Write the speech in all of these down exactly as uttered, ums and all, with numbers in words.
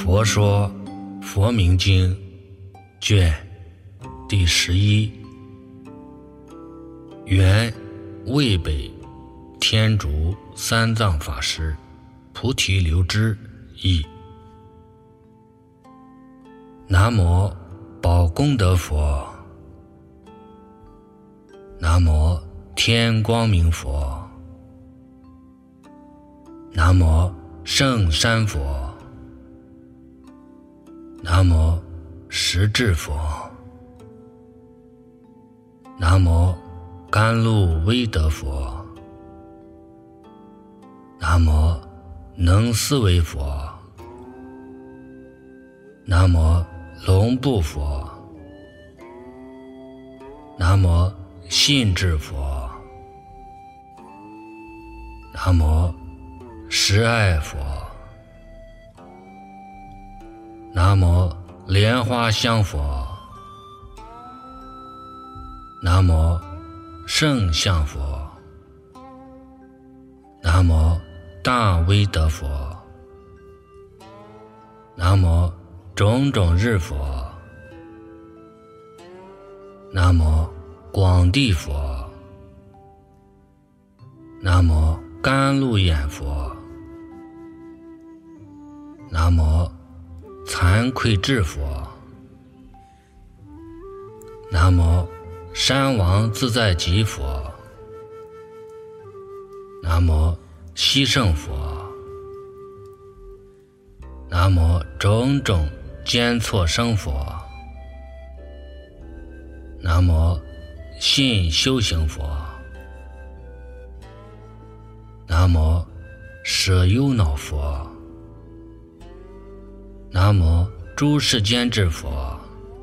佛说佛名经卷第十一，原渭北天竺三藏法师菩提流支译。南无宝功德佛，南无天光明佛，南无圣山佛，南无十智佛，南无甘露威德佛，南无能思维佛，南无龙布佛，南无信智佛，南无十爱佛，南无莲花香佛，南无圣相佛，南无大威德佛，南无种种日佛，南无广地佛，南无甘露眼佛，南无惭愧智佛，南无山王自在吉佛，南无西胜佛，南无种种坚错生佛，南无信修行佛，南无舍忧恼佛，南无诸世间智佛，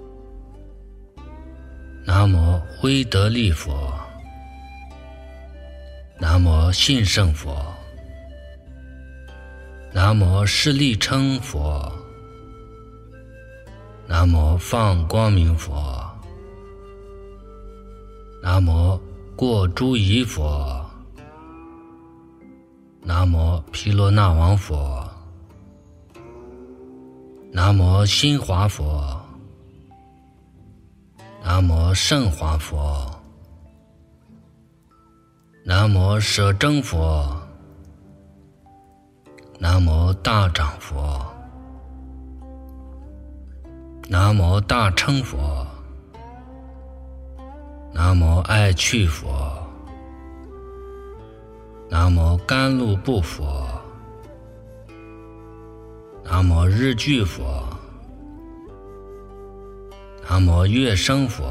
南无威德力佛，南无信胜佛，南无势力称佛，南无放光明佛，南无过诸疑佛，南无毗罗那王佛，南无心华佛，南无圣华佛，南无舍征佛，南无大掌佛，南无大称佛，南无爱趣佛，南无甘露布佛，南无日具佛，南无月生佛，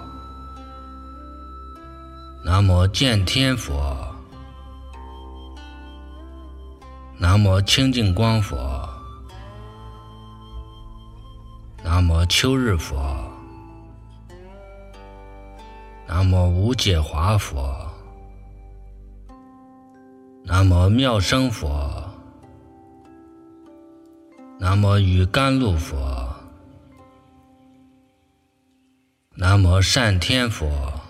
南无见天佛，南无清净光佛，南无秋日佛，南无无解华佛，南无妙生佛，南无雨甘露佛，南无善天佛，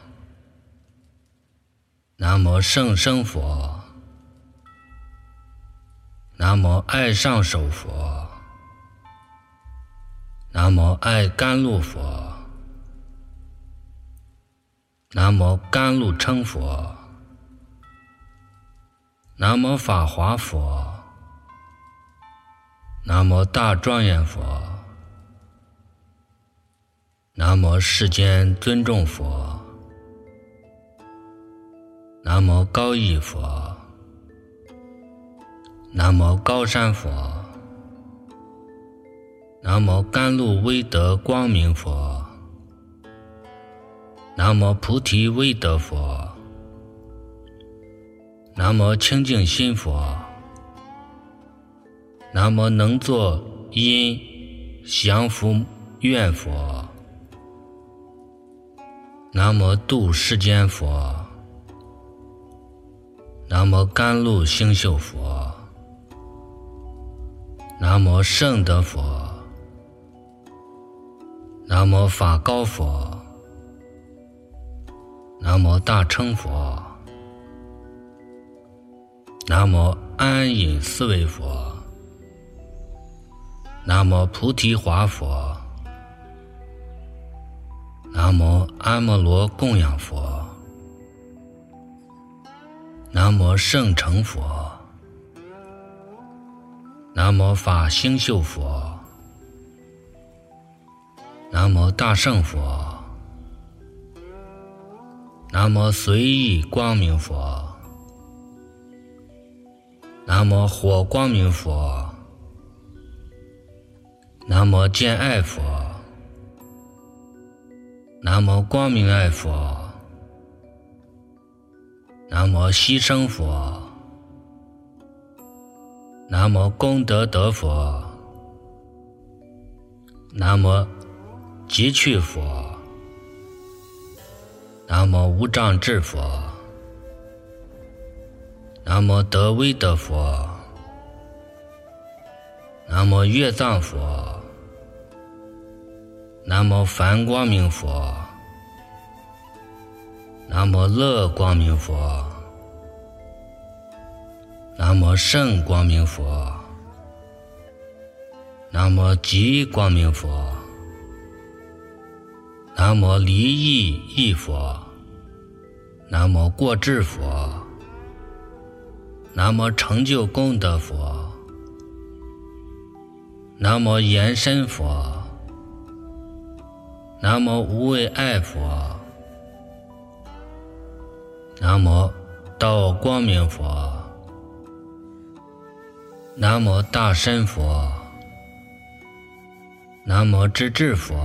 南无圣生佛，南无爱上首佛，南无爱甘露佛，南无甘露称佛，南无法华佛，南无大庄严佛，南无世间尊重佛，南无高义佛，南无高山佛，南无甘露威德光明佛，南无菩提威德佛，南无清净心佛，南无能作因降伏愿佛，南无度世间佛，南无甘露星宿佛，南无圣德佛，南无法高佛，南无大称佛，南无安隐思维佛， 南无菩提华佛，南无阿摩罗供养佛，南无圣成佛，南无法星宿佛，南无大圣佛，南无随意光明佛，南无火光明佛，南无见爱佛，南无光明爱佛，南无牺牲佛，南无功德德佛，南无极趣佛，南无无障智佛，南无德威德佛，南无月藏佛，南无梵光明佛，南无乐光明佛，南无圣光明佛，南无极光明佛，南无离意义佛，南无过智佛，南无成就功德佛，南无延伸佛，南无无畏爱佛，南无道光明佛，南无大身佛，南无智智佛，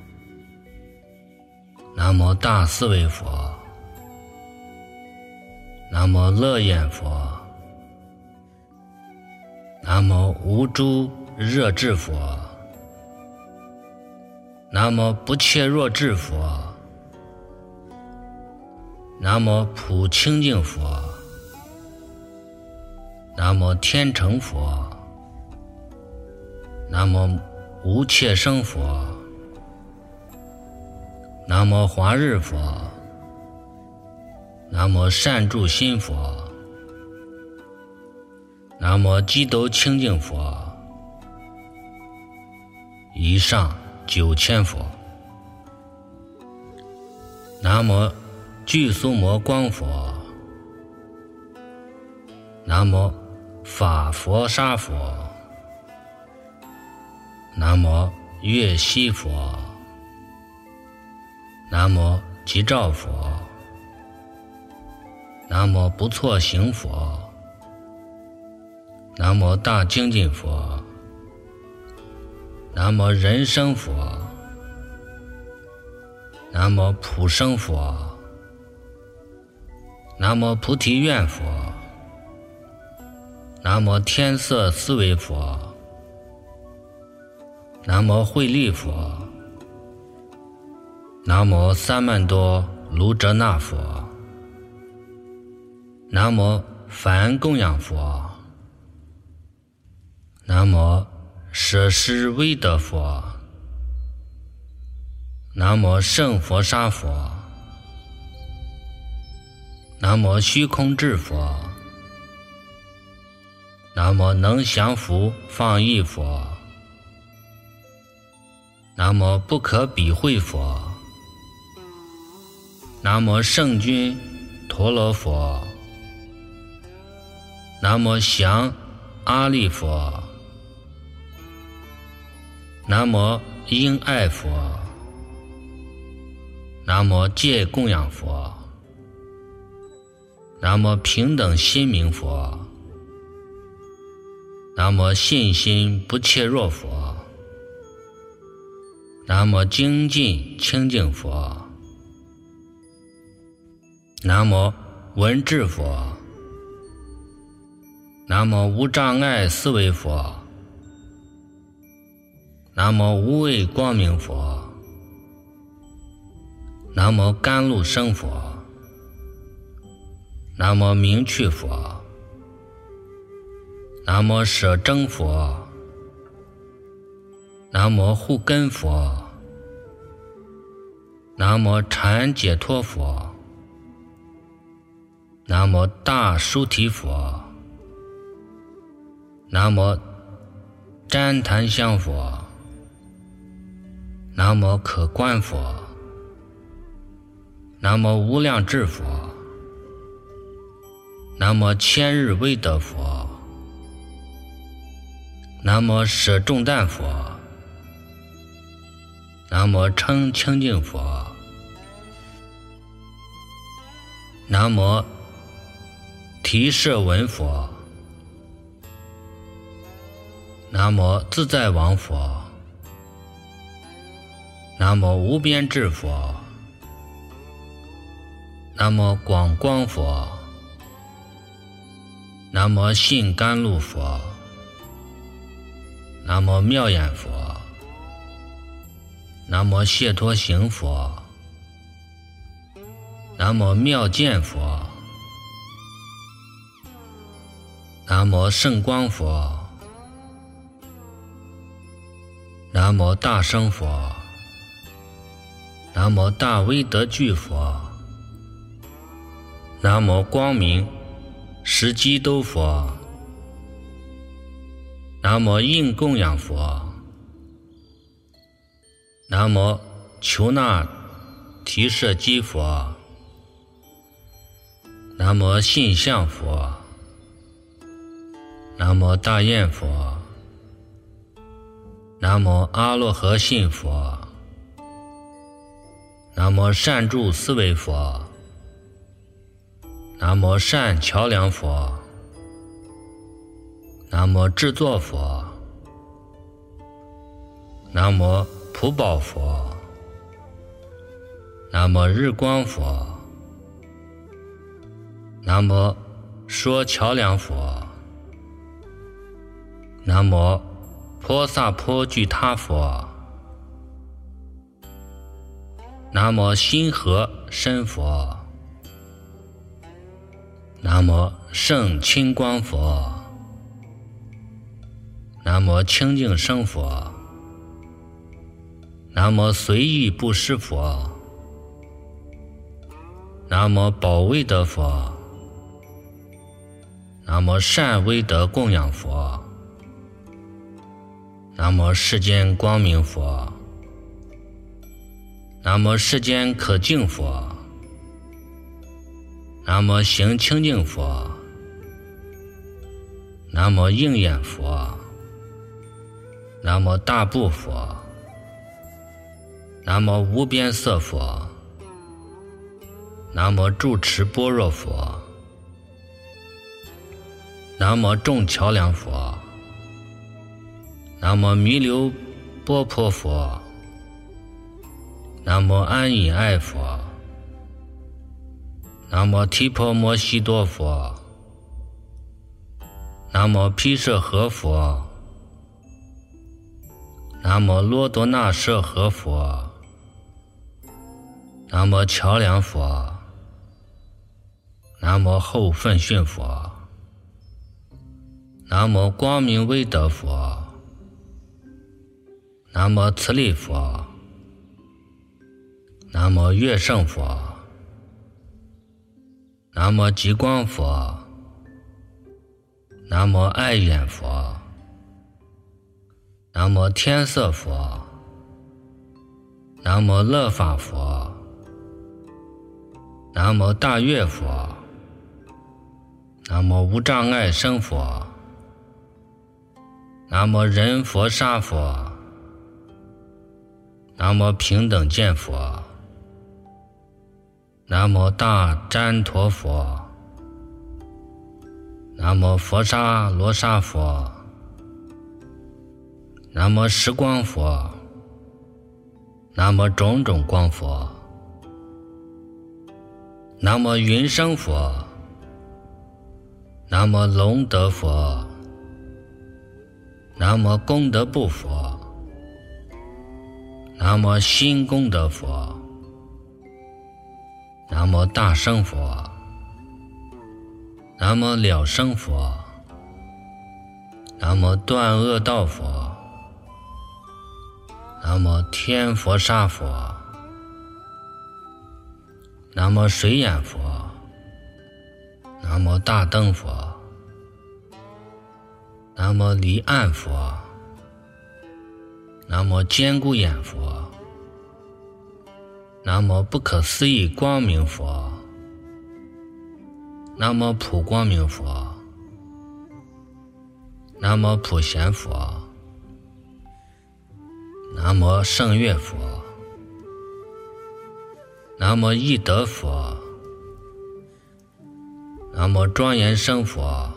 南无大思维佛，南无乐眼佛，南无无诸热智佛，南无不怯弱智佛，南无普清净佛，南无天成佛，南无无怯生佛，南无华日佛，南无善住心佛，南无积斗清净佛，以上九千佛。南无具苏摩光佛，南无法佛沙佛，南无月西佛，南无吉兆佛，南无不错行佛，南无大精进佛，南无人生佛，南无普生佛，南无菩提愿佛，南无天色思维佛，南无慧力佛，南无三曼多卢遮那佛，南无梵供养佛，南无舍施威德佛，南无圣佛沙佛，南无虚空智佛，南无能降伏放逸佛，南无不可比会佛，南无圣君陀罗佛，南无降阿利佛，南无应爱佛，南无戒供养佛，南无平等心明佛，南无信心不怯弱佛，南无精进清净佛，南无文智佛，南无无障碍思维佛，南无无畏光明佛，南无甘露生佛，南无明趣佛，南无舍征佛，南无护根佛，南无禅解脱佛，南无大殊提佛，南无旃檀香佛，南无可观佛，南无无量智佛，南无千日威德佛，南无舍重担佛，南无称清净佛，南无提舍文佛，南无自在王佛，南无无边智佛，南无广光佛，南无信甘露佛，南无妙眼佛，南无解脱行佛，南无妙见佛，南无圣光佛，南无大生佛，南无大威德具佛，南无光明十基兜佛，南无应供养佛，南无求那提舍基佛，南无信相佛，南无大焰佛，南无阿罗河信佛，南无善住思维佛，南无善桥梁佛，南无制作佛，南无普宝佛，南无日光佛，南无说桥梁佛，南无婆萨婆具他佛，南无心和身佛，南无圣清光佛，南无清净生佛，南无随意布施佛，南无宝威德佛，南无善威德供养佛，南无世间光明佛，南无世间可敬佛，南无行清净佛，南无应眼佛，南无大部佛，南无无边色佛，南无住持般若佛，南无众桥梁佛，南无弥留波婆佛，南无安隐爱佛，南无提婆摩悉多佛，南无毗舍河佛，南无罗多那舍河佛，南无桥梁佛，南无后分训佛，南无光明威德佛，南无慈力佛，南无乐圣佛，南无极光佛，南无爱眼佛，南无天色佛，南无乐法佛，南无大乐佛，南无无障碍生佛，南无人佛沙佛，南无平等见佛，南无大旃陀佛，南无佛沙罗沙佛，南无时光佛，南无种种光佛，南无云生佛，南无龙德佛，南无功德部佛，南无心功德佛，南无大生佛，南无了生佛，南无断恶道佛，南无天佛沙佛，南无水眼佛，南无大灯佛，南无离岸佛， 南无坚固眼佛，南无不可思议光明佛，南无普光明佛，南无普贤佛，南无圣乐佛，南无义德佛，南无庄严生佛，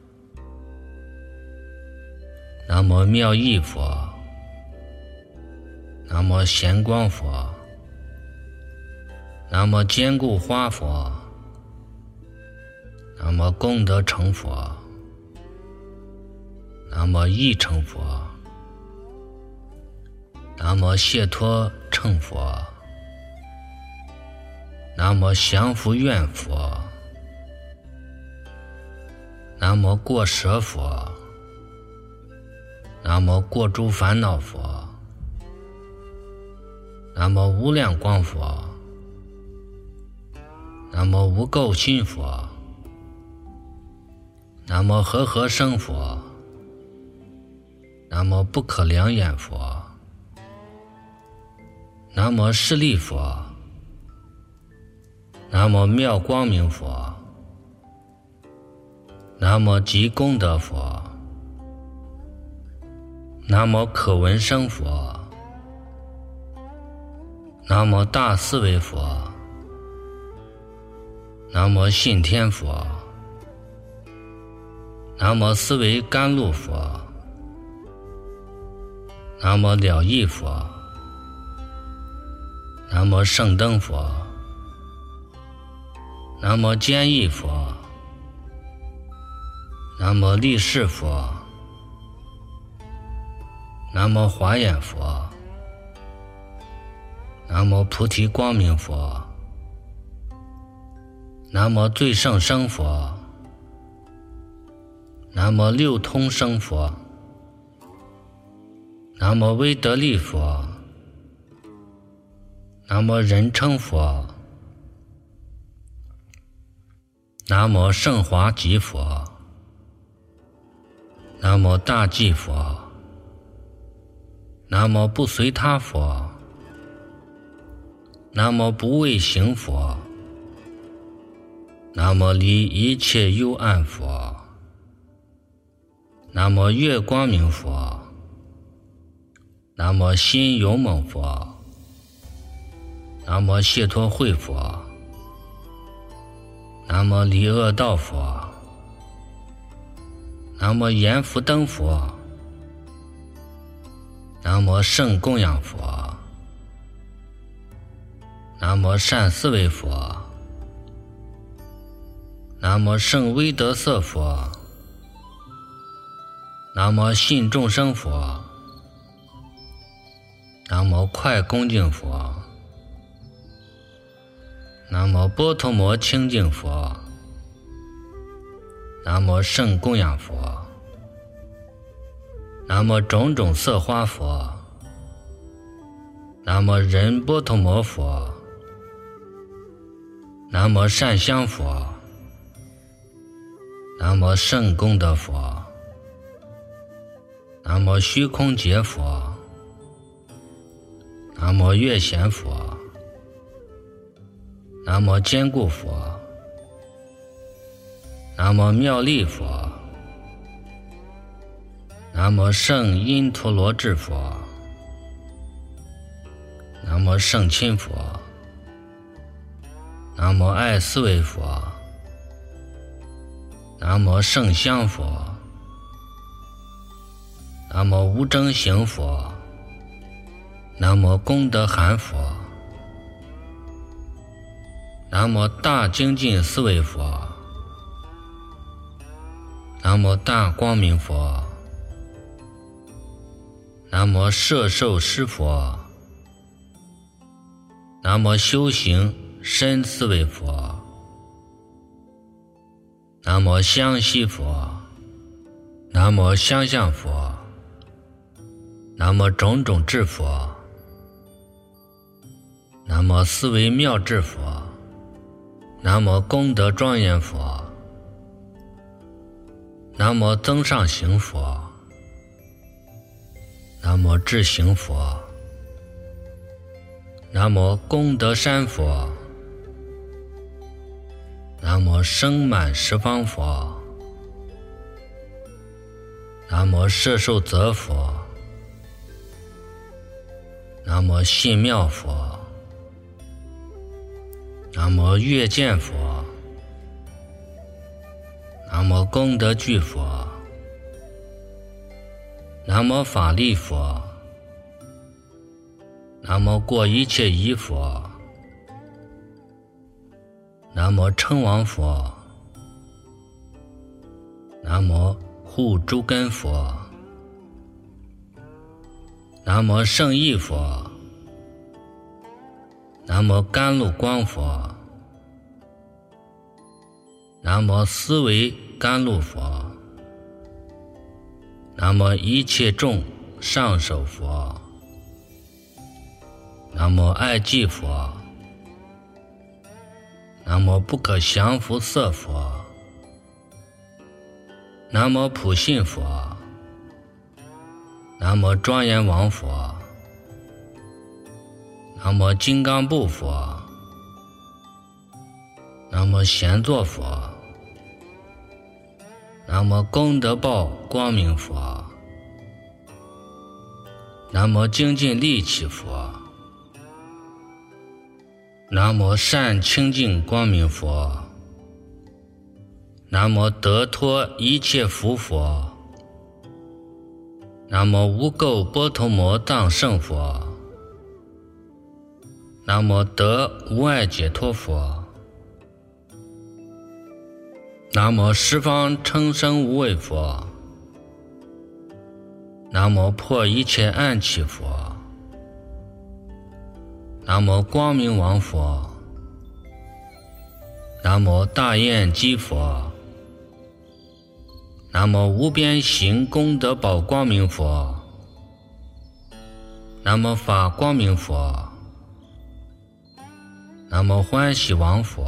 南无妙义佛，南无贤光佛，南无坚固花佛，南无功德成佛，南无义成佛，南无解脱乘佛，南无降伏愿佛，南无过舍佛，南无过诸烦恼佛，南无无量光佛，南无无垢心佛，南无和合生佛，南无不可量眼佛，南无势力佛，南无妙光明佛，南无极功德佛，南无可闻声佛，南无大思维佛，南无信天佛，南无思维甘露佛，南无了义佛，南无圣灯佛，南无坚毅佛，南无力士佛，南无华严佛，南无菩提光明佛，南无最胜生佛，南无六通生佛，南无威德力佛，南无人称佛，南无圣华吉佛，南无大济佛，南无不随他佛，南无不畏行佛，南无离一切幽暗佛，南无月光明佛，南无心勇猛佛，南无解脱慧佛，南无离恶道佛，南无阎浮灯佛，南无圣供养佛，南无善思维佛，南无圣威德色佛，南无信众生佛，南无快恭敬佛，南无波陀摩清净佛，南无圣供养佛，南无种种色花佛，南无人波陀摩佛，南无善香佛，南无圣功德佛，南无虚空劫佛，南无月贤佛，南无坚固佛，南无妙力佛，南无圣因陀罗智佛，南无圣亲佛，南无爱思维佛，南无圣香佛，南无无争行佛，南无功德含佛，南无大精进思维佛，南无大光明佛，南无摄受施佛，南无修行深思维佛，南无香悉佛，南无相向佛，南无种种智佛，南无思维妙智佛，南无功德庄严佛，南无增上行佛， 南无智行佛，南无功德山佛，南无生满十方佛，南无摄受则佛，南无信妙佛，南无月见佛，南无功德具佛，南无法力佛，南无过一切疑佛，南无称王佛，南无护诸根佛，南无圣意佛，南无甘露光佛，南无思维甘露佛，南无一切众上首佛，南无爱寂佛，南无不可降伏色佛，南无普信佛，南无庄严王佛，南无金刚部佛，南无贤座佛，南无功德报光明佛，南无精进力气佛，南无善清净光明佛，南无得脱一切福佛，南无无垢波头摩藏圣佛，南无得无碍解脱佛，南无十方称生无畏佛，南无破一切暗器佛，南无光明王佛，南无大焰基佛，南无无边行功德宝光明佛，南无法光明佛，南无欢喜王佛，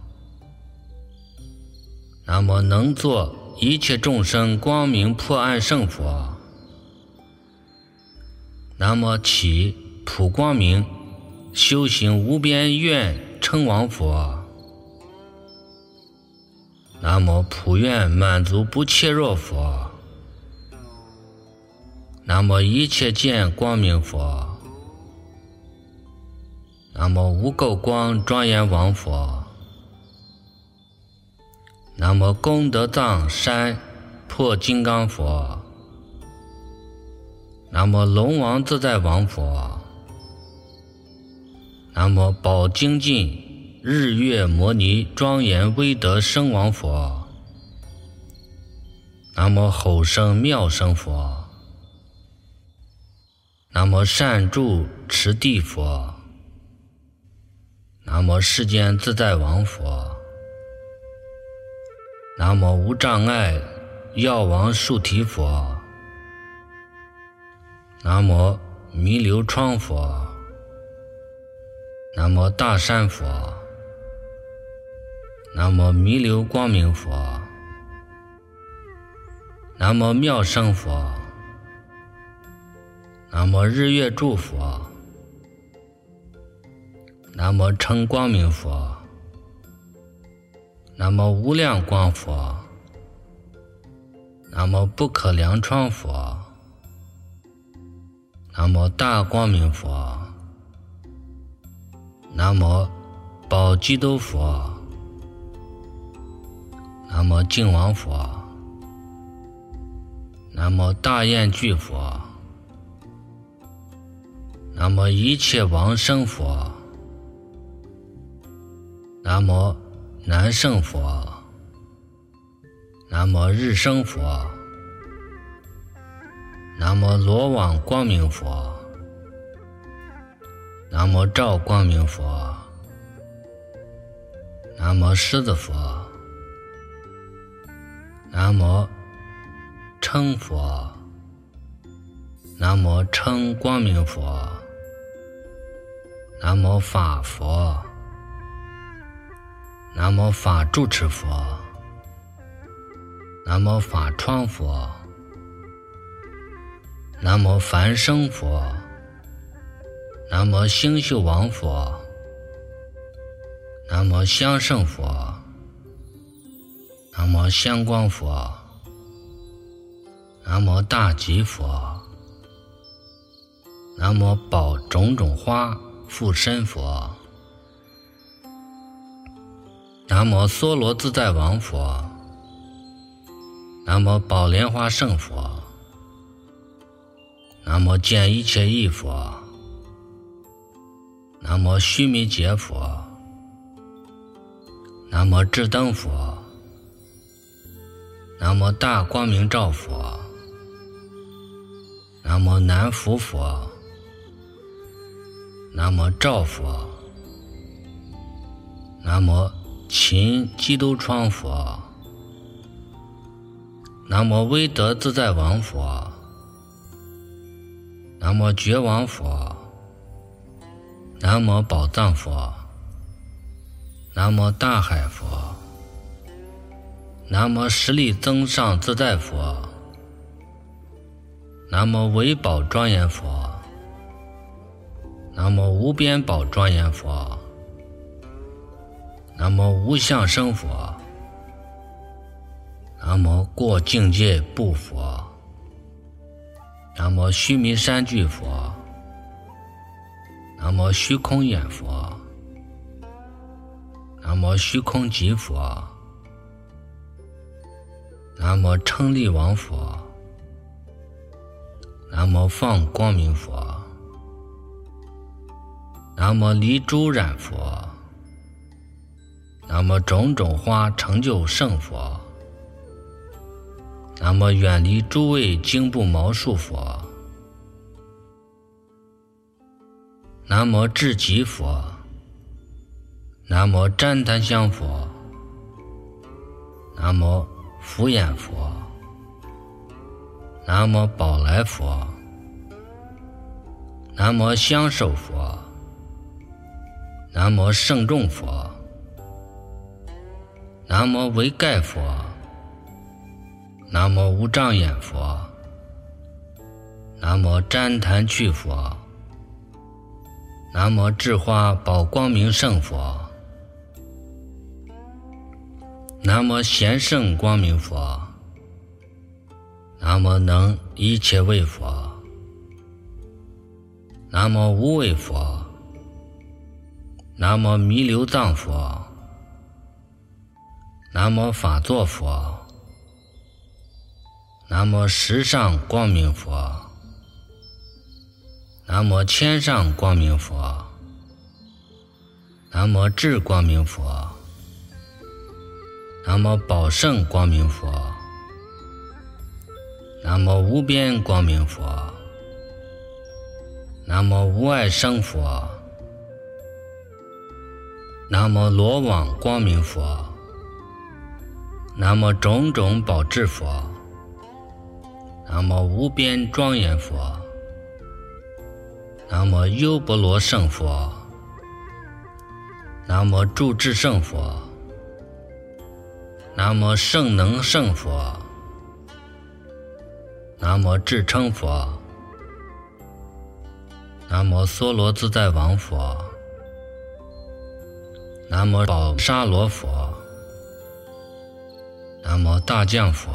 南无能作一切众生光明破暗圣佛，南无起普光明修行无边愿称王佛，南无普愿满足不怯弱佛，南无一切见光明佛，南无无垢光庄严王佛，南无功德藏山破金刚佛，南无龙王自在王佛，南无宝精进日月摩尼庄严威德生王佛，南无吼声妙声佛，南无善住持地佛，南无世间自在王佛，南无无障碍药王树提佛，南无弥流窗佛，南无大山佛，南无弥流光明佛，南无妙声佛，南无日月柱佛，南无称光明佛，南无无量光佛，南无不可量窗佛，南无大光明佛，南无宝基督佛，南无净王佛，南无大焰具佛，南无一切王生佛，南无南圣佛，南无日生佛，南无罗网光明佛，南无照光明佛，南无狮子佛，南无称佛，南无称光明佛，南无法佛，南无法住持佛，南无法窗佛， 南无梵声佛，南无星宿王佛，南无香胜佛，南无香光佛，南无大吉佛，南无宝种种花附身佛，南无梭罗自在王佛，南无宝莲花胜佛，南无见一切义佛，南无须弥劫佛，南无智灯佛，南无大光明照佛，南无南伏佛，南无照佛，南无勤基督窗佛，南无威德自在王佛，南无觉王佛，南无宝藏佛，南无大海佛，南无十力增上自在佛，南无唯宝庄严佛，南无无边宝庄严佛，南无无相生佛，南无过境界不佛，南无须弥山具佛，南无虚空眼佛，南无虚空极佛，南无称力王佛，南无放光明佛，南无离诸染佛，南无种种花成就圣佛，南无远离诸位经部毛数佛，南无至极佛，南无旃檀香佛，南无福眼佛，南无宝来佛，南无香手佛，南无圣众佛，南无唯盖佛，南无无障眼佛，南无旃檀去佛，南无智花宝光明圣佛，南无贤圣光明佛，南无能一切位佛，南无无畏佛，南无弥留藏佛，南无法座佛，南无十上光明佛，南无千上光明佛，南无智光明佛，南无宝胜光明佛，南无无边光明佛，南无无碍生佛，南无罗网光明佛，南无种种宝智佛，南无无边庄严佛，南无优波罗圣佛，南无住智圣佛，南无圣能圣佛，南无智称佛，南无梭罗自在王佛，南无宝沙罗佛，南无大将佛，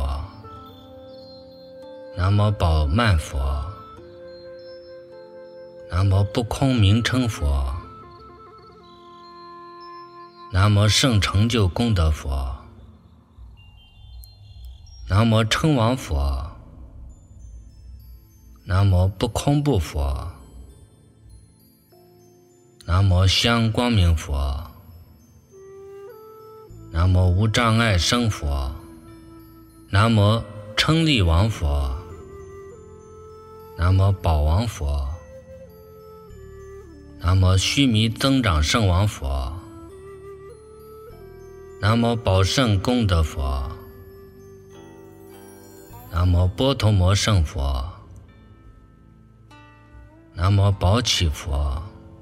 南无宝曼佛，南无不空名称佛，南无圣成就功德佛，南无称王佛，南无不空不佛，南无香光明佛，南无无障碍生佛，南无称力王佛，南无宝王佛，南无须弥增长圣王佛，南无宝胜功德佛，南无波头摩圣佛，南无宝起佛，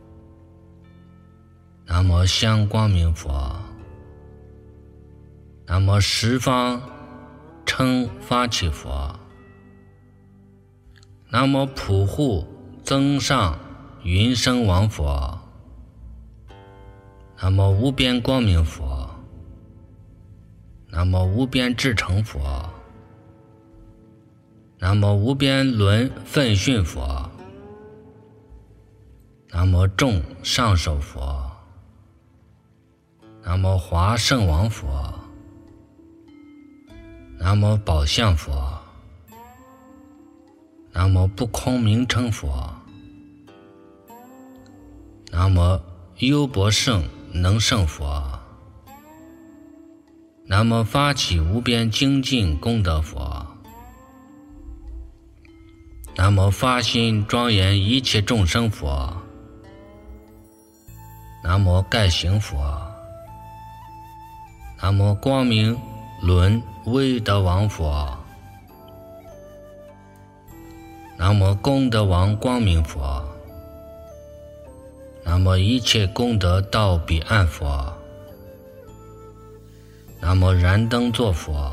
南无香光明佛，南无十方称发起佛， 南无普护增上云声王佛，南无无边光明佛，南无无边智成佛，南无无边轮奋训佛，南无众上首佛，南无华圣王佛，南无宝相佛，南无不空名称佛，南无优博胜能胜佛，南无发起无边精进功德佛，南无发心庄严一切众生佛，南无盖行佛，南无光明轮威德王佛，南无功德王光明佛，南无一切功德到彼岸佛，南无燃灯作佛，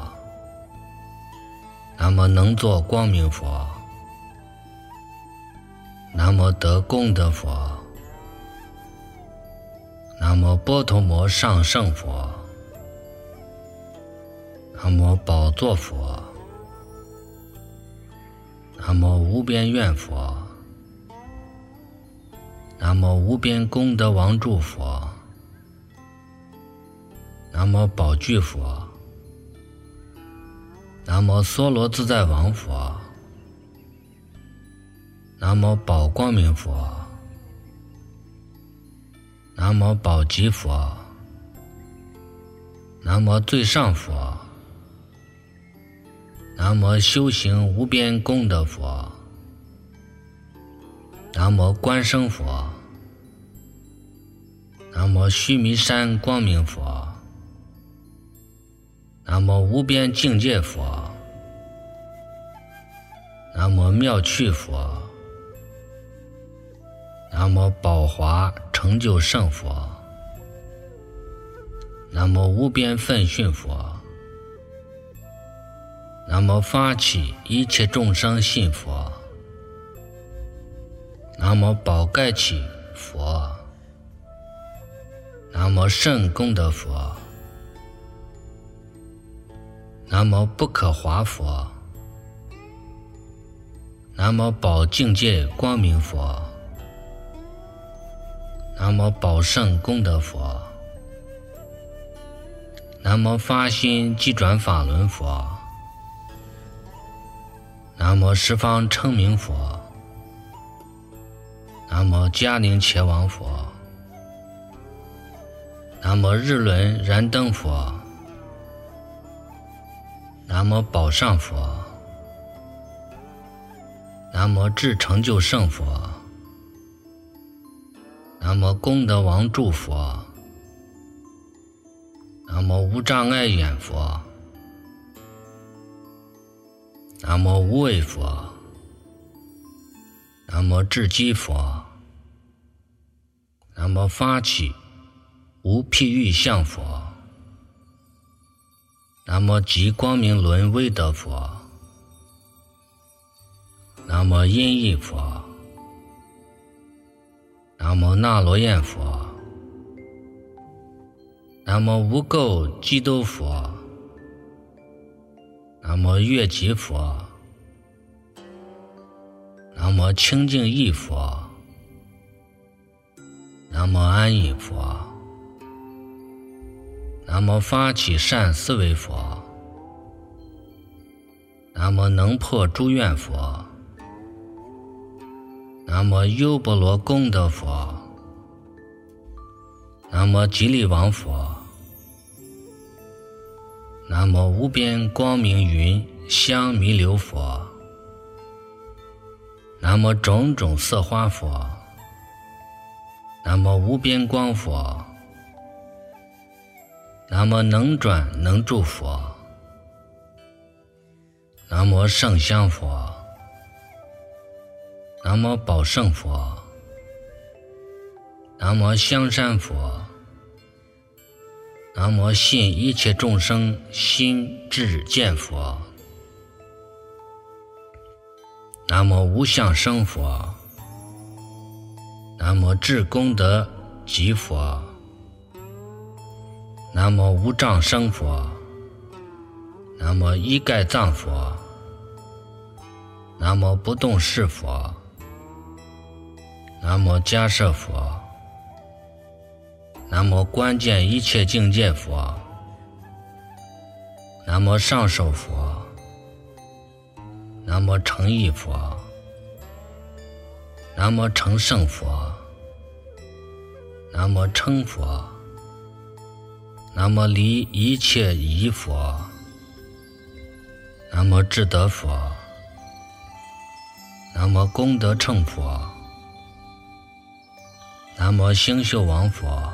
南无能作光明佛，南无得功德佛，南无波头摩上圣佛，南无宝座佛，南无无边愿佛，南无无边功德王住佛，南无宝具佛，南无梭罗自在王佛，南无宝光明佛，南无宝吉佛，南无最上佛，南无修行无边功德佛，南无观生佛，南无须弥山光明佛，南无无边境界佛，南无妙趣佛，南无宝华成就圣佛，南无无边奋训佛，南无发起一切众生信佛，南无宝盖起佛，南无圣功德佛，南无不可华佛，南无宝境界光明佛，南无宝圣功德佛，南无发心机转法轮佛，南无十方称名佛，南无迦陵伽王佛，南无日轮燃灯佛，南无宝上佛，南无智成就圣佛，南无功德王住佛，南无无障碍眼佛，南无无畏佛，南无智积佛，南无发起无譬喻相佛，南无极光明轮威德佛，南无音译佛，南无那罗焰佛，南无无垢基督佛，南无月极佛，南无清净意佛，南无安隐佛，南无发起善思维佛，南无能破诸愿佛，南无优波罗功德佛，南无吉利王佛，南无无边光明云香弥流佛，南无种种色花佛，南无无边光佛，南无能转能住佛，南无圣香佛，南无宝胜佛，南无香山佛，南无信一切众生心智见佛， 南无无相生佛，南无至功德极佛，南无无障生佛，南无一盖藏佛，南无不动释佛，南无迦摄佛，南无关键一切境界佛，南无上首佛，南无诚意佛，南无成圣佛，南无称佛，南无离一切疑佛，南无智德佛，南无功德称佛，南无星宿王佛，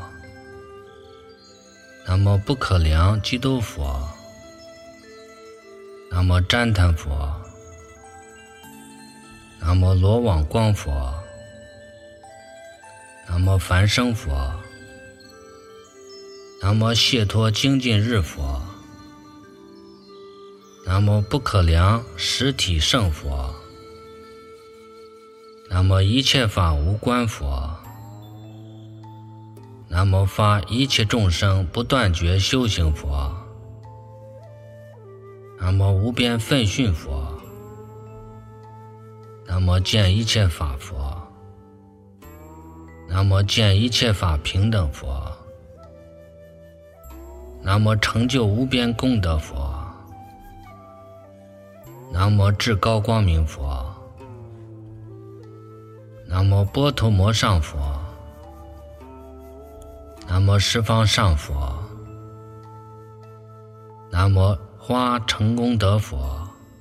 南无不可量基督佛，南无旃檀佛，南无罗网光佛，南无梵声佛，南无解脱精进日佛，南无不可量实体圣佛，南无一切法无关佛，南无发一切众生不断绝修行佛，南无无边奋训佛，南无见一切法佛，南无见一切法平等佛，南无成就无边功德佛，南无至高光明佛，南无波头摩上佛，南无十方上佛，南无花成功德佛，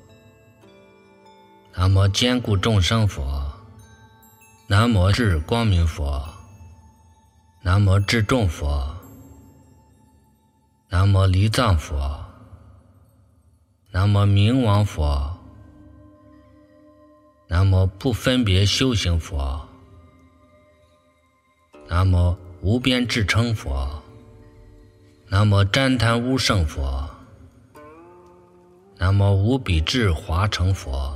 南无坚固众生佛，南无至光明佛，南无至众佛，南无离藏佛，南无明王佛，南无不分别修行佛，南无无边智称佛，南无旃檀无胜佛，南无无比智华成佛，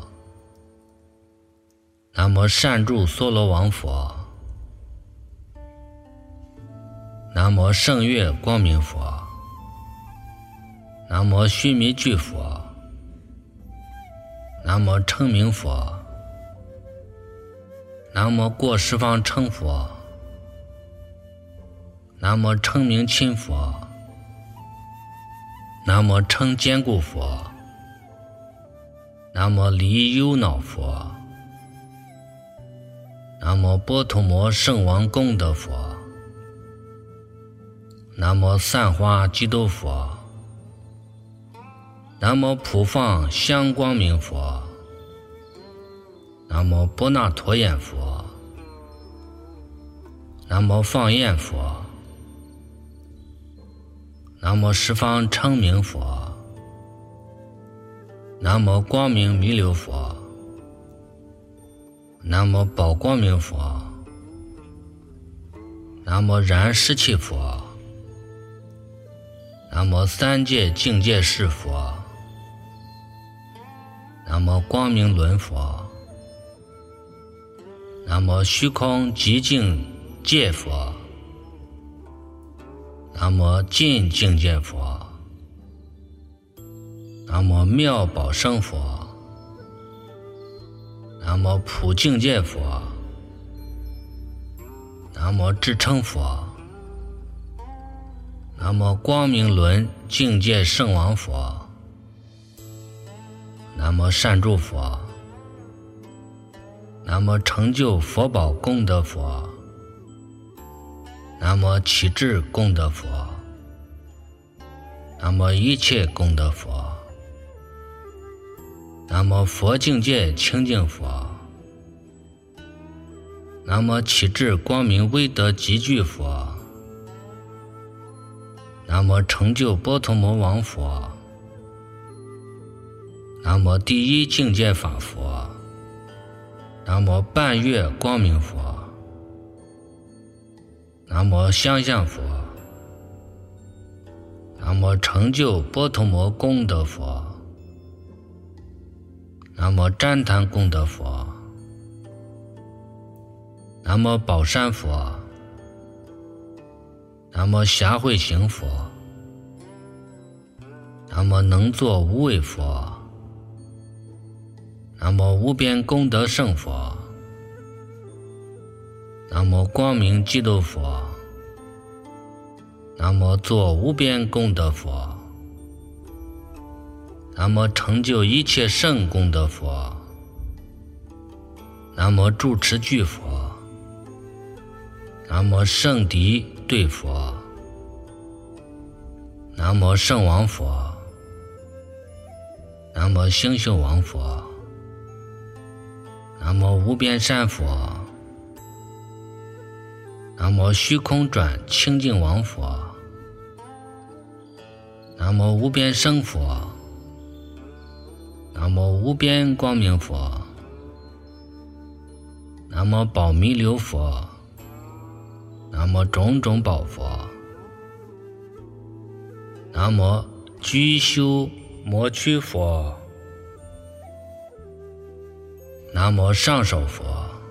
南无善住娑罗王佛，南无胜月光明佛，南无须弥具佛，南无称名佛，南无过十方称佛，南无称名亲佛，南无称坚固佛，南无离忧恼佛，南无波头摩圣王功德佛，南无散花基督佛，南无普放香光明佛，南无波那陀眼佛，南无放焰佛，南无十方称名佛，南无光明弥留佛，南无宝光明佛，南无燃湿气佛，南无三界境界释佛，南无光明轮佛，南无虚空极境界佛，南无尽境界佛，南无妙宝生佛，南无普境界佛，南无智称佛，南无光明轮境界圣王佛，南无善住佛，南无成就佛宝功德佛，南无启智功德佛，南无一切功德佛，南无佛境界清净佛，南无启智光明威德集聚佛，南无成就波头摩王佛，南无第一境界法佛，南无半月光明佛，南无相向佛，南无成就波头摩功德佛， 南无旃檀功德佛，南无宝山佛，南无暇慧行佛，南无能作无畏佛，南无无边功德胜佛，南无光明基督佛，南无作无边功德佛，南无成就一切圣功德佛，南无住持具佛，南无圣敌对佛，南无圣王佛，南无星宿王佛，南无无边山佛，南无虚空转清净王佛，南无无边生佛，南无无边光明佛，南无宝弥流佛，南无种种宝佛，南无居修摩屈佛，南无上首佛，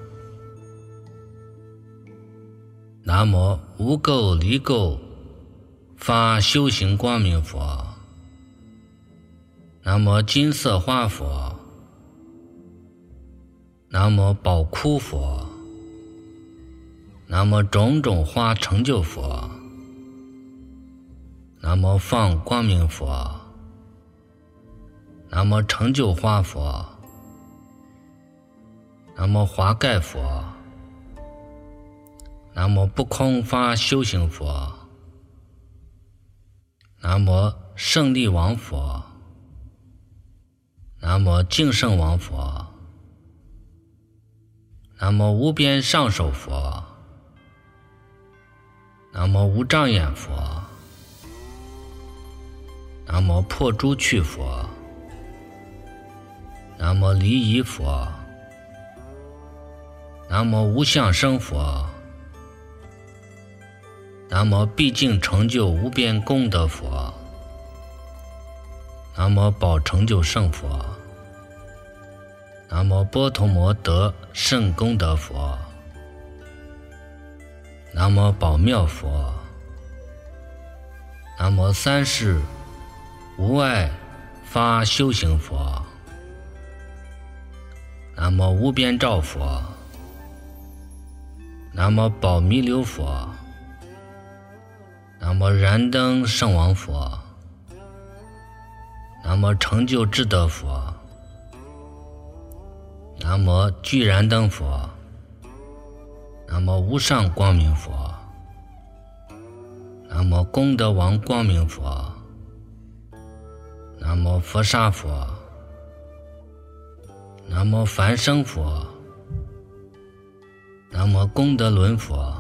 南无无垢离垢发修行光明佛，南无金色花佛，南无宝窟佛，南无种种花成就佛，南无放光明佛，南无成就花佛，南无华盖佛，南无不空发修行佛，南无胜利王佛，南无净圣王佛，南无无边上首佛，南无无障眼佛，南无破诸趣佛，南无离仪佛，南无无相生佛，南无毕竟成就无边功德佛，南无宝成就圣佛，南无波头摩得圣功德佛，南无宝妙佛，南无三世无碍发修行佛，南无无边照佛，南无宝弥流佛，南无燃灯圣王佛，南无成就智德佛，南无具燃灯佛，南无无上光明佛，南无功德王光明佛，南无佛沙佛，南无梵声佛，南无功德轮佛，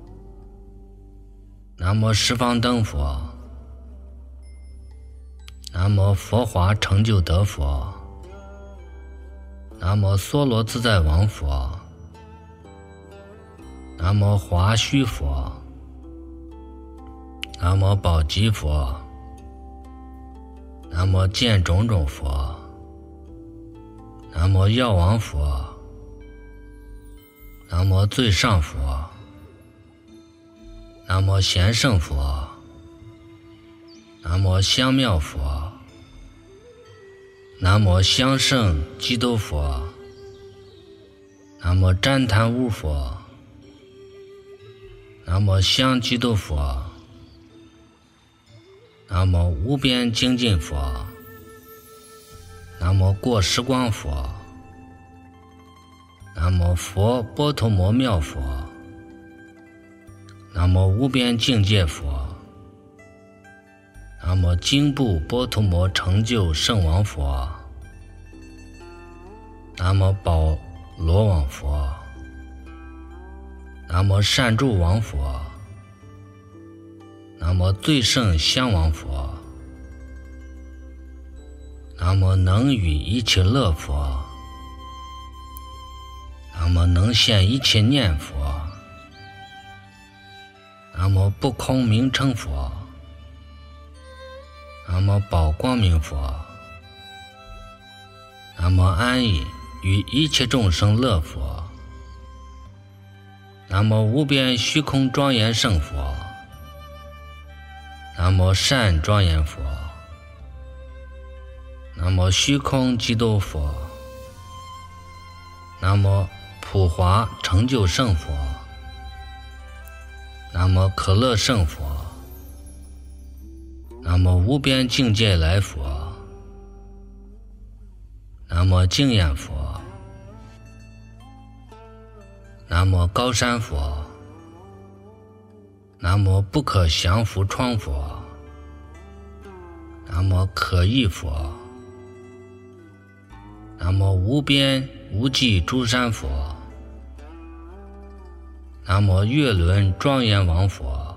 南无十方灯佛，南无佛华成就德佛，南无梭罗自在王佛，南无华须佛，南无宝积佛，南无见种种佛，南无药王佛，南无最上佛，南无贤圣佛，南无香妙佛，南无香圣基督佛，南无旃檀乌佛，南无香基督佛，南无无边精进佛，南无过时光佛，南无佛波头摩妙佛，南无无边境界佛，南无经部波头摩成就圣王佛，南无宝罗王佛，南无善住王佛，南无最胜香王佛，南无能与一切乐佛，南无能现一切念佛，南无不空名称佛，南无宝光明佛， 南无安隐与一切众生乐佛，南无无边虚空庄严圣佛，南无善庄严佛，南无虚空基督佛，南无普华成就圣佛，南无可乐圣佛，南无无边境界来佛，南无净眼佛，南无高山佛，南无不可降伏窗佛，南无可意佛，南无无边无际诸山佛，南无月轮庄严王佛，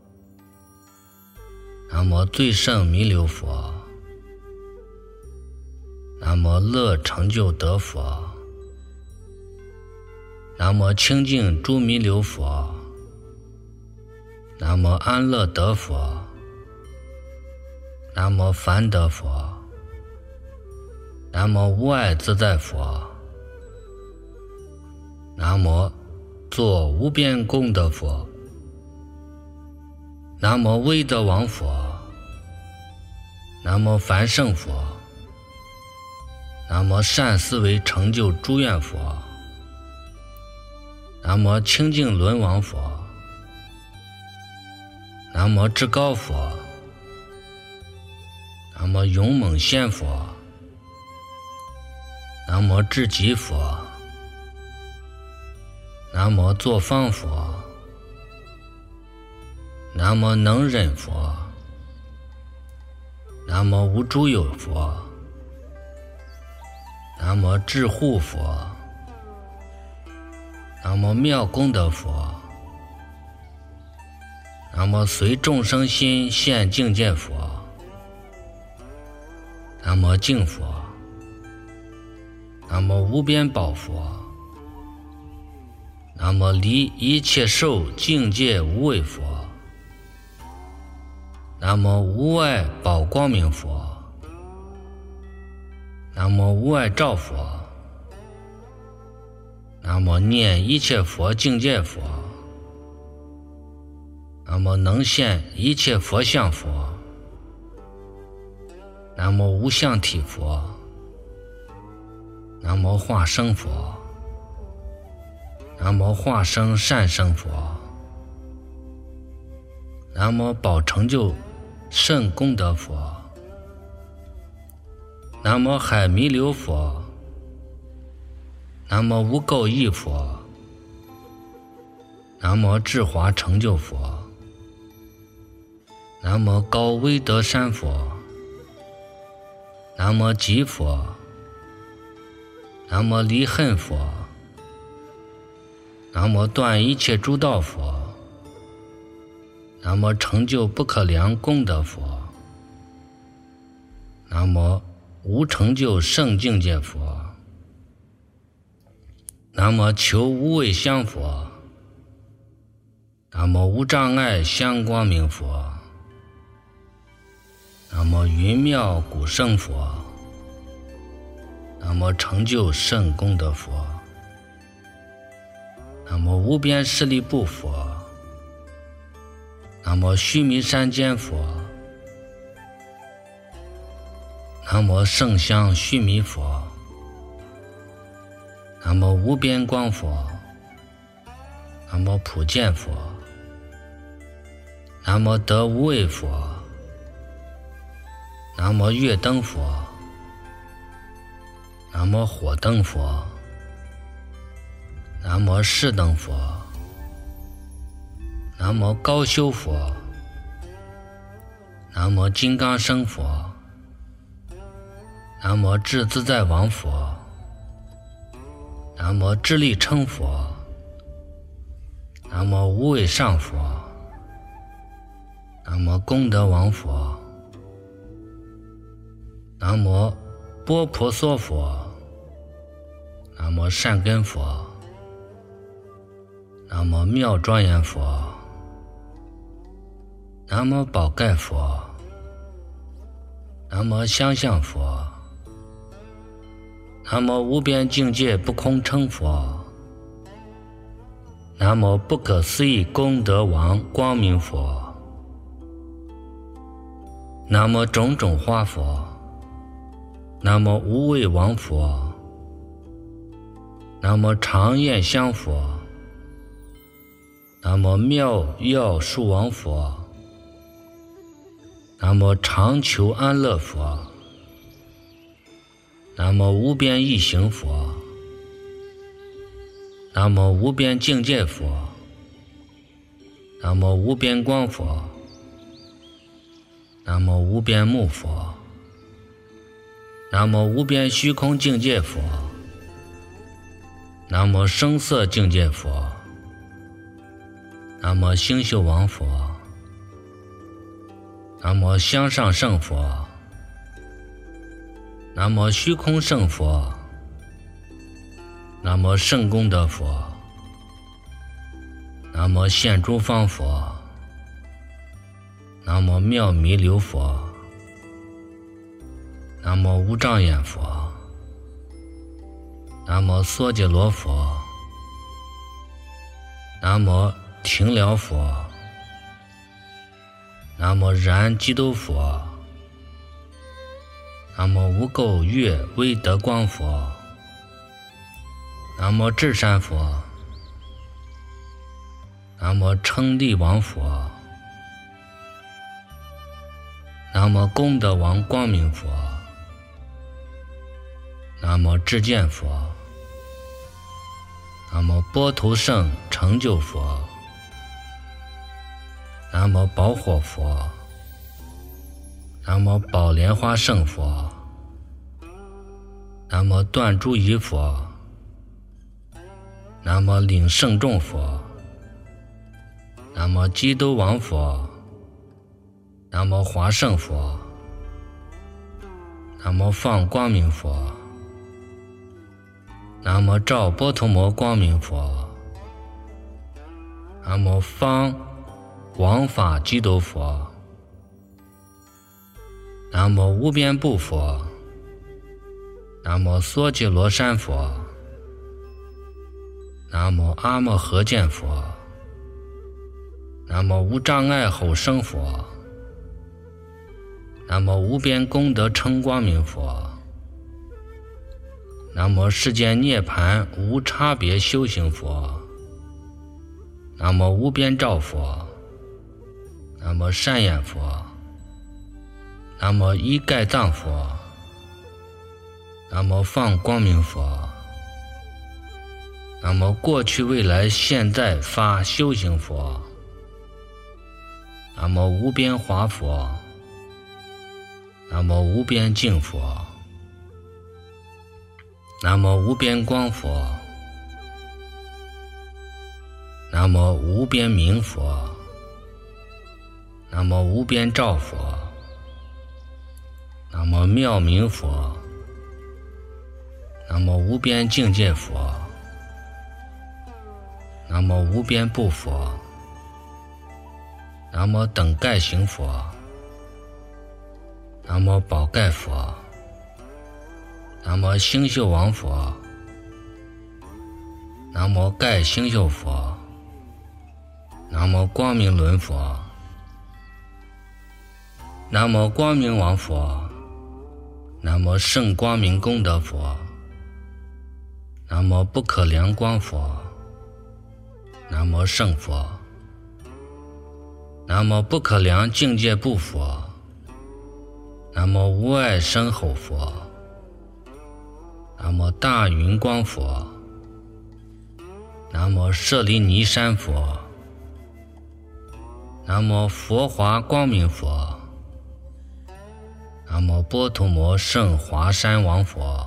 南无最胜弥留佛，南无乐成就德佛，南无清净诸弥留佛，南无安乐德佛，南无梵德佛，南无无碍自在佛，南无作无边功德佛，南无威德王佛，南无梵圣佛，南无善思维成就诸愿佛，南无清净轮王佛，南无至高佛，南无勇猛先佛，南无至极佛，南无作方佛，南无能忍佛，南无无诸有佛，南无智护佛，南无妙功德佛，南无随众生心现境界佛，南无净佛，南无无边宝佛，南无离一切受境界无畏佛，南无无碍宝光明佛，南无无碍照佛，南无念一切佛境界佛，南无能现一切佛像佛，南无无相体佛，南无化生佛，南无化生善生佛，南无宝成就圣功德佛，南无海弥留佛，南无无垢意佛，南无智华成就佛，南无高威德山佛，南无极佛，南无离恨佛，南无断一切诸道佛，南无成就不可量功德佛，南无无成就圣境界佛，南无求无畏香佛，南无无障碍香光明佛，南无云妙古圣佛，南无成就圣功德佛，南无无边势力部佛，南无须弥山间佛，南无圣香须弥佛，南无无边光佛，南无普见佛，南无得无畏佛，南无月灯佛，南无火灯佛，南无士灯佛，南无高修佛，南无金刚生佛，南无智自在王佛，南无智力称佛，南无无畏上佛，南无功德王佛，南无波婆娑佛，南无善根佛，南无妙庄严佛，南无宝盖佛，南无相向佛， 南无无边境界不空称佛，南无不可思议功德王光明佛，南无种种花佛，南无无畏王佛，南无常焰香佛，南无妙药树王佛，南无常求安乐佛，南无无边易行佛，南无无边境界佛，南无无边光佛，南无无边目佛，南无无边虚空境界佛，南无声色境界佛，南无星宿王佛，南无香上圣佛，南无虚空圣佛，南无圣功德佛，南无现诸方佛，南无妙弥留佛，南无无障眼佛，南无梭羯罗佛，南无停疗佛，南无燃基督佛，南无无垢月威德光佛，南无智山佛，南无称力王佛，南无功德王光明佛，南无智见佛，南无波头圣成就佛，南无宝火佛，南无宝莲花圣佛，南无断诸疑佛，南无领圣众佛，南无基督王佛，南无华圣佛，南无放光明佛，南无照波头摩光明佛，南无方广法基督佛，南无无边部佛，南无梭羯罗山佛，南无阿摩诃见佛，南无无障碍吼声佛，南无无边功德称光明佛，南无世间涅盘无差别修行佛，南无无边照佛，南无善眼佛，南无一盖藏佛，南无放光明佛，南无过去未来现在发修行佛，南无无边华佛，南无无边净佛，南无无边光佛，南无无边明佛，南无无边照佛，南无妙明佛，南无无边境界佛，南无无边部佛，南无等盖行佛，南无宝盖佛，南无星宿王佛，南无盖星宿佛，南无光明轮佛，南无光明王佛，南无圣光明功德佛，南无不可量光佛，南无圣佛，南无不可量境界部佛，南无无碍声吼佛，南无大云光佛，南无舍利尼山佛，南无佛华光明佛，南无波头摩圣华山王佛，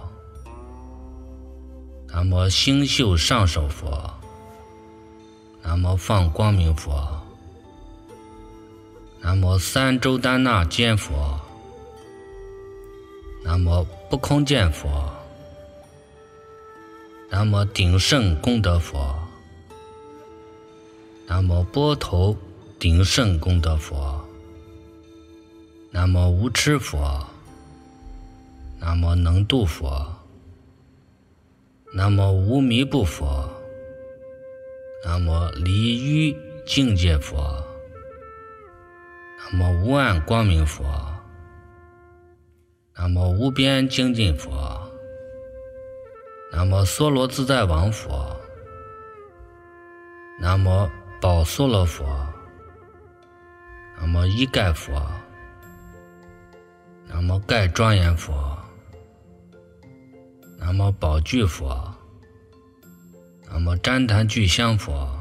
南无星宿上首佛，南无放光明佛，南无三周丹那坚佛，南无不空见佛，南无顶圣功德佛，南无波头顶圣功德佛，南无无痴佛，南无能度佛， 南无无弥不佛，南无离欲境界佛，南无无暗光明佛，南无无边精进佛，南无娑罗自在王佛，南无宝娑罗佛，南无一盖佛，南无盖庄严佛，南无宝具佛，南无旃檀具香佛，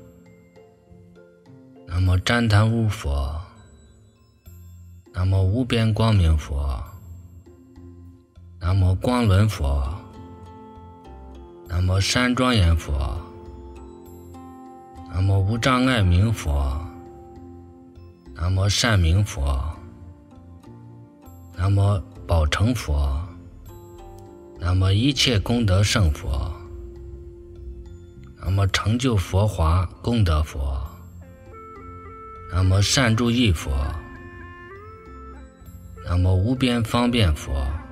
南无旃檀乌佛，南无无边光明佛，南无光轮佛，南无山庄严佛，南无无障碍明佛，南无善明佛，南无宝成佛，南无一切功德胜佛，南无成就佛华功德佛，南无善住意佛，南无无边方便佛，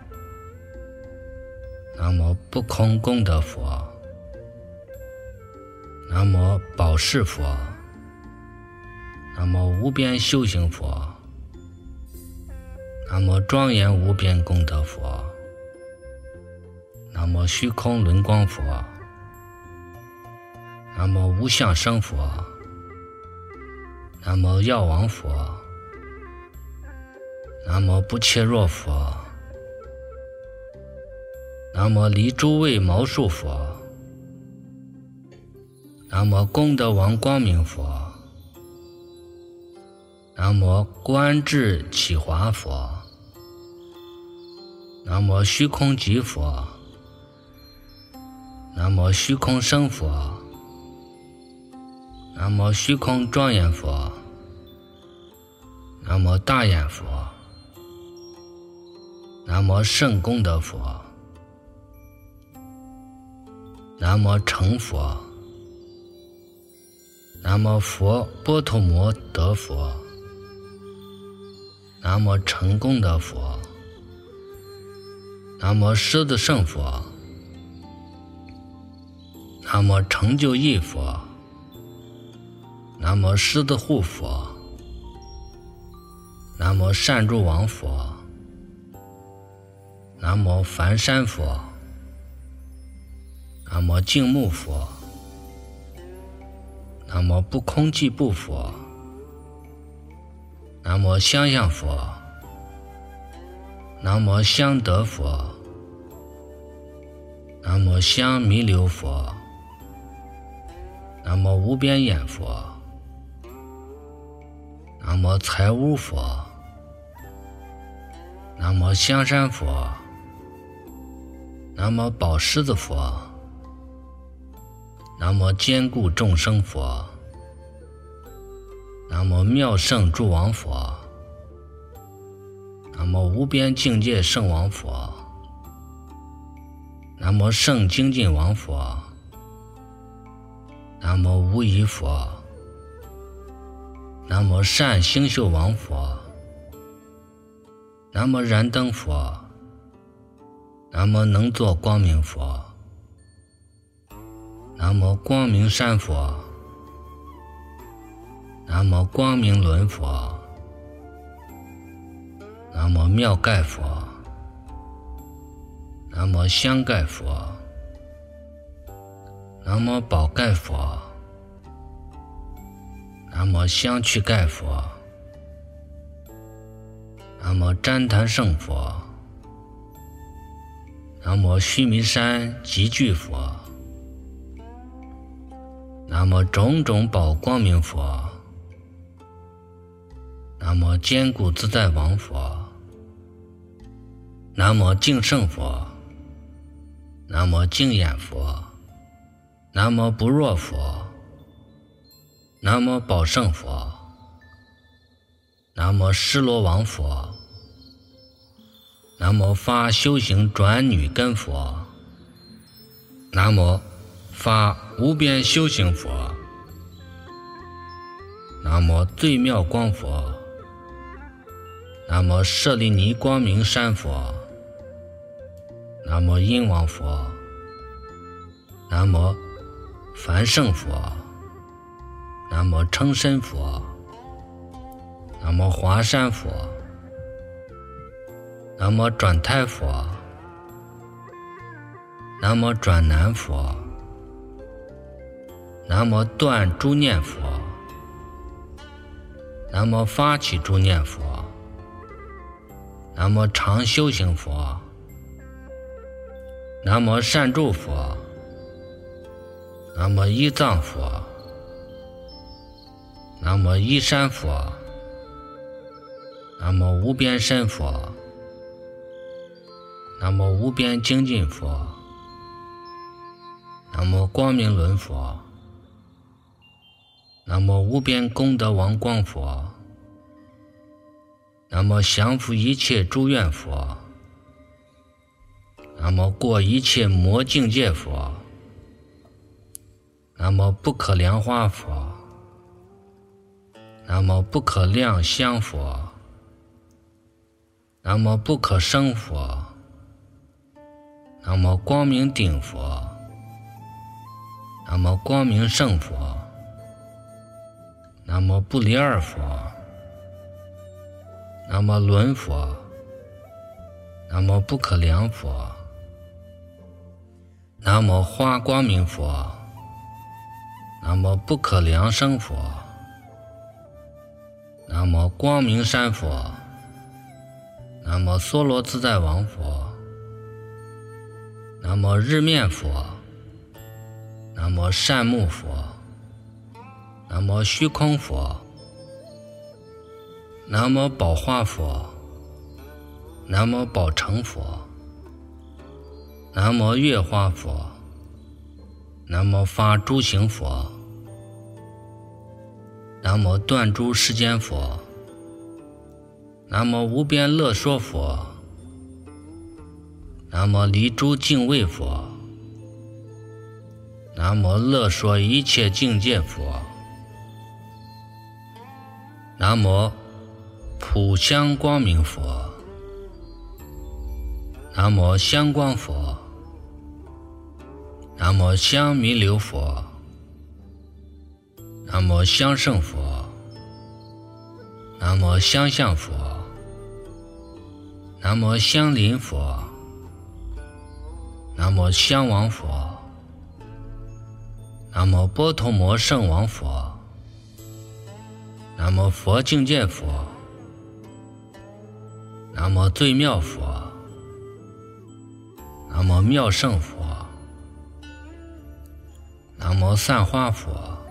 南无不空功德佛，南无宝世佛，南无无边修行佛，南无庄严无边功德佛，南无虚空轮光佛，南无无相生佛，南无药王佛，南无不怯弱佛，南无离诸位毛数佛，南无功德王光明佛，南无观智启华佛，南无虚空极佛，南无虚空生佛，南无虚空庄严佛，南无大眼佛，南无圣功德佛，南无成佛，南无佛波陀摩德佛，南无成功德佛，南无狮子圣佛，南无成就义佛，南无狮子护佛，南无善住王佛，南无梵山佛，南无净木佛，南无不空寂不佛，南无相像佛，南无相得佛，南无相弥留佛，南无无边眼佛，南无财屋佛，南无香山佛，南无宝狮子佛，南无坚固众生佛，南无妙胜诸王佛，南无无边境界圣王佛，南无圣精进王佛，南无无疑佛，南无善星宿王佛，南无燃灯佛，南无能作光明佛，南无光明山佛，南无光明轮佛，南无妙盖佛，南无香盖佛，南无宝盖佛，南无香趣盖佛，南无旃檀圣佛，南无须弥山集聚佛，南无种种宝光明佛，南无坚固自在王佛，南无净圣佛，南无净眼佛，南无不弱佛，南无宝胜佛，南无尸罗王佛，南无发修行转女根佛，南无发无边修行佛，南无最妙光佛，南无舍利尼光明山佛，南无音王佛， 南无梵圣佛，南无称身佛，南无华山佛，南无转胎佛，南无转南佛，南无断诸念佛，南无发起诸念佛，南无常修行佛，南无善住佛，南无一藏佛，南无一山佛，南无无边身佛，南无无边精进佛，南无光明轮佛，南无无边功德王光佛，南无降伏一切诸愿佛，南无过一切魔境界佛，南无不可量化佛，南无不可量香佛，南无不可生佛，南无光明顶佛，南无光明胜佛，南无不离二佛，南无轮佛，南无不可量佛，南无花光明佛，南无不可量生佛，南无光明山佛，南无梭罗自在王佛，南无日面佛，南无善目佛，南无虚空佛，南无宝化佛，南无宝成佛，南无月花佛，南无发诸行佛，南无断诸世间佛，南无无边乐说佛，南无离诸净位佛，南无乐说一切境界佛，南无普香光明佛，南无香光佛，南无香弥留佛，南无香胜佛，南无香相佛，南无香林佛，南无香王佛，南无波头摩圣王佛，南无佛境界佛，南无最妙佛，南无妙胜佛，南无散花佛，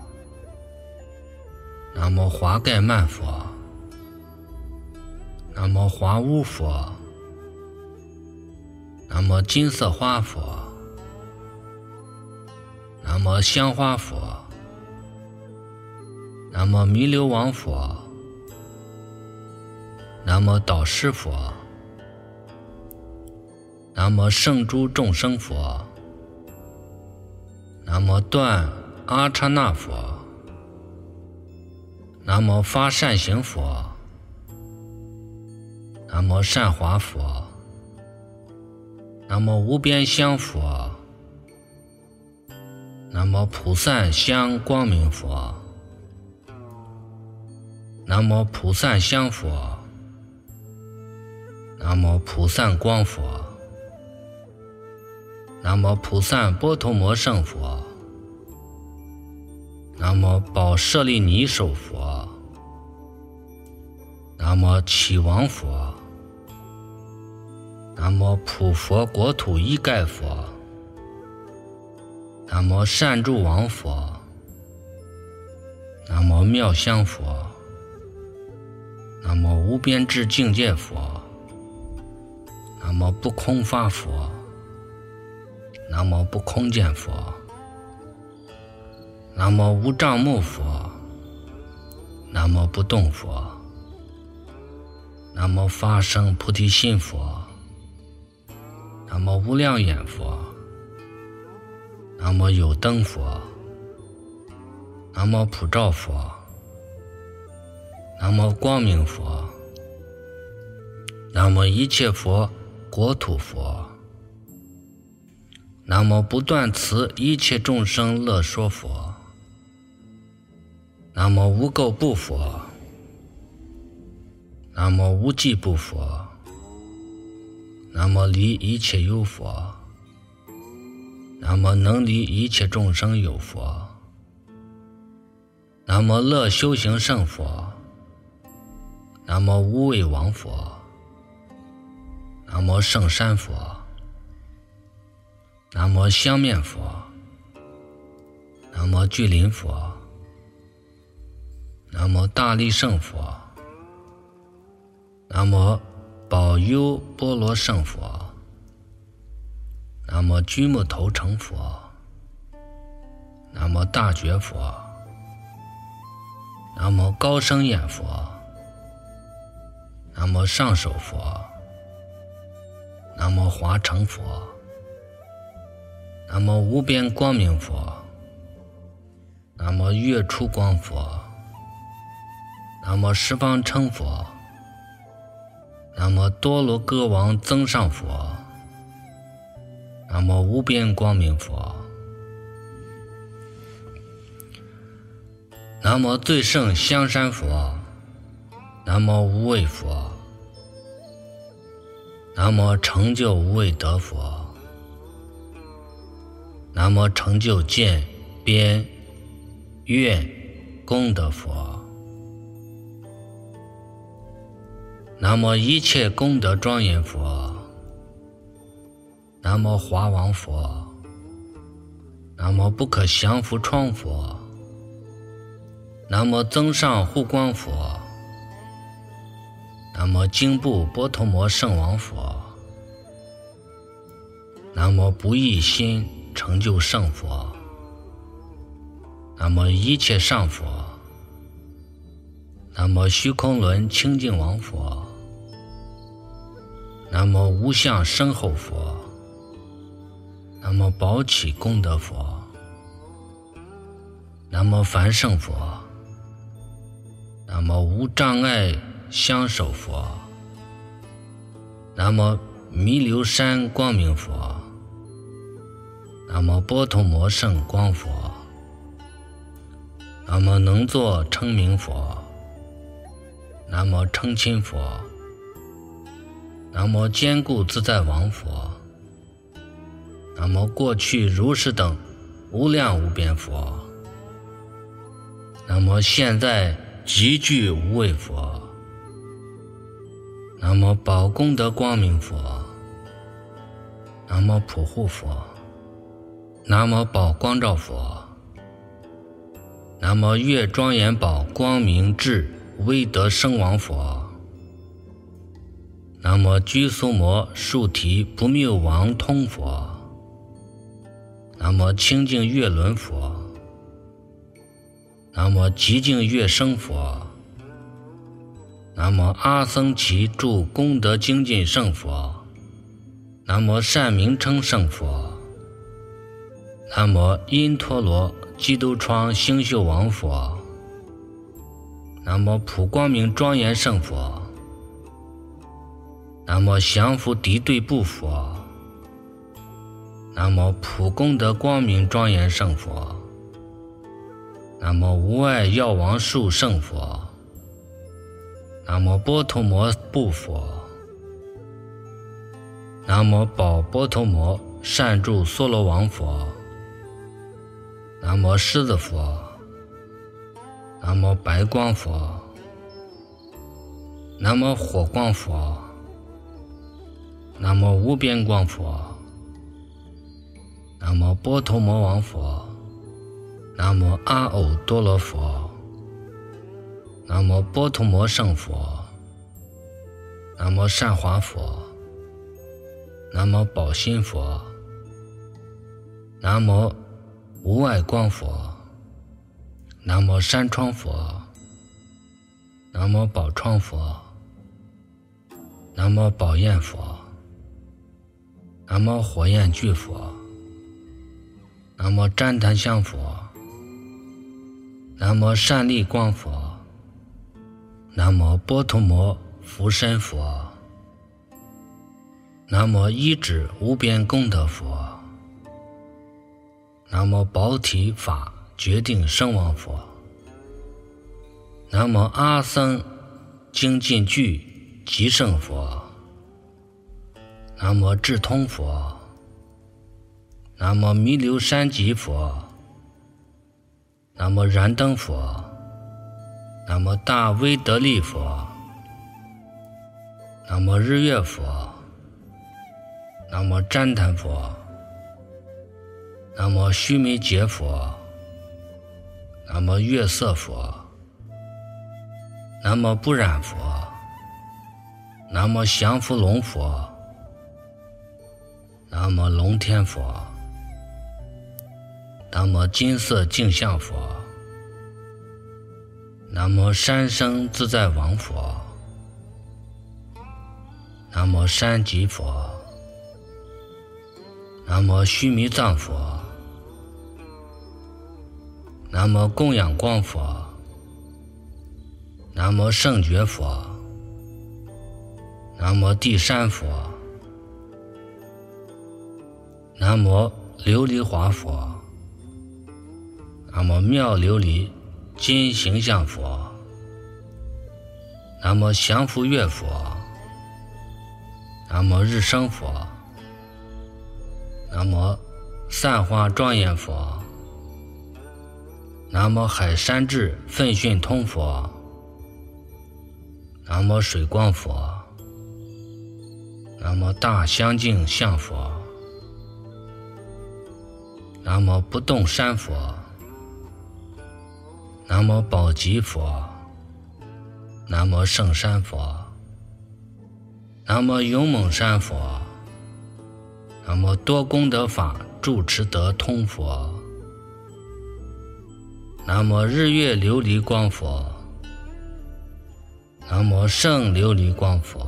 南无华盖曼佛，南无华乌佛，南无金色花佛，南无香花佛，南无弥留王佛，南无导师佛，南无圣诸众生佛，南无断阿刹那佛，南无发善行佛，南无善华佛，南无无边香佛，南无普散香光明佛，南无普散香佛，南无普散光佛，南无普散波头摩圣佛，南无宝舍利尼首佛，南无启王佛，南无普佛国土一盖佛，南无善住王佛，南无妙香佛，南无无边智境界佛，南无不空法佛，南无不空见佛，南无无障目佛，南无不动佛，南无发生菩提心佛，南无无量眼佛，南无有灯佛，南无普照佛，南无光明佛，南无一切佛国土佛， 南无不断慈一切众生乐说佛，南无无垢不佛，南无无记不佛，南无离一切有佛，南无能离一切众生有佛，南无乐修行胜佛，南无无畏王佛，南无圣山佛，南无香面佛，南无巨林佛，南无大力胜佛，南无宝优波罗胜佛，南无居木头成佛，南无大觉佛，南无高声眼佛，南无上首佛，南无华成佛，南无无边光明佛，南无月出光佛，南无十方称佛，南无多罗歌王增上佛，南无无边光明佛，南无最胜香山佛，南无无畏佛，南无成就无畏德佛，南无成就见边愿功德佛，南无一切功德庄严佛，南无华王佛，南无不可降伏窗佛，南无增上护光佛，南无经部波头摩圣王佛，南无不异心成就圣佛，南无一切上佛，南无虚空轮清净王佛，南无无相身后佛，南无宝起功德佛，南无凡圣佛，南无无障碍相守佛，南无弥留山光明佛，南无波头摩圣光佛，南无能作称名佛，南无称亲佛，南无坚固自在王佛，南无过去如是等无量无边佛，南无现在极具无畏佛，南无宝功德光明佛，南无普护佛，南无宝光照佛，南无月庄严宝光明智威德生王佛，南无居苏摩树提不谬王通佛，南无清净月轮佛，南无极净月生佛，南无阿僧祇住功德精进圣佛，南无善名称圣佛，南无因陀罗基督窗星宿王佛，南无普光明庄严圣佛，南无降伏敌对部佛，南无普功德光明庄严圣佛，南无无碍药王树圣佛，南无波头摩部佛，南无宝波头摩善住娑罗王佛，南无狮子佛，南无白光佛，南无火光佛，南无无边光佛，南无波头摩王佛，南无阿耦多罗佛，南无波头摩圣佛，南无善华佛，南无宝心佛，南无无碍光佛，南无山窗佛，南无宝窗佛，南无宝焰佛，南无火焰炬佛，南无旃檀香佛，南无善利光佛，南无波头摩福身佛，南无一指无边功德佛， 南无宝体法决定生王佛，南无阿僧精进具极胜佛，南无智通佛，南无弥留山极佛，南无燃灯佛，南无大威德力佛，南无日月佛，南无旃檀佛，南无须弥劫佛，南无月色佛，南无不染佛，南无降伏龙佛，南无龙天佛，南无金色镜像佛，南无山生自在王佛，南无山极佛，南无须弥藏佛，南无供养光佛，南无圣觉佛，南无地山佛，南无琉璃华佛，南无妙琉璃金形象佛，南无降伏月佛，南无日生佛，南无散花庄严佛，南无海山智奋迅通佛，南无水光佛，南无大香净相佛，南无不动山佛，南无宝吉佛，南无圣山佛，南无勇猛山佛，南无多功德法住持得通佛，南无日月琉璃光佛，南无圣琉璃光佛，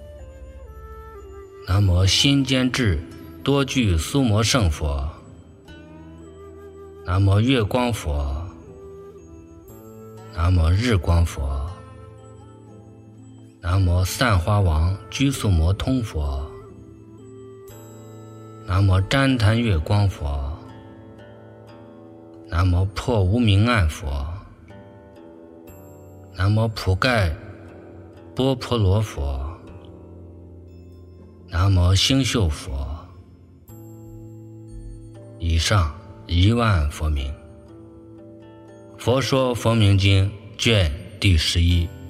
南无心间智多具苏摩圣佛，南无月光佛，南无日光佛，南无散花王居宿摩通佛，南无旃檀月光佛，南无破无明暗佛，南无普盖波婆罗佛，南无星宿佛。以上一万佛名。佛说佛名经卷第十一。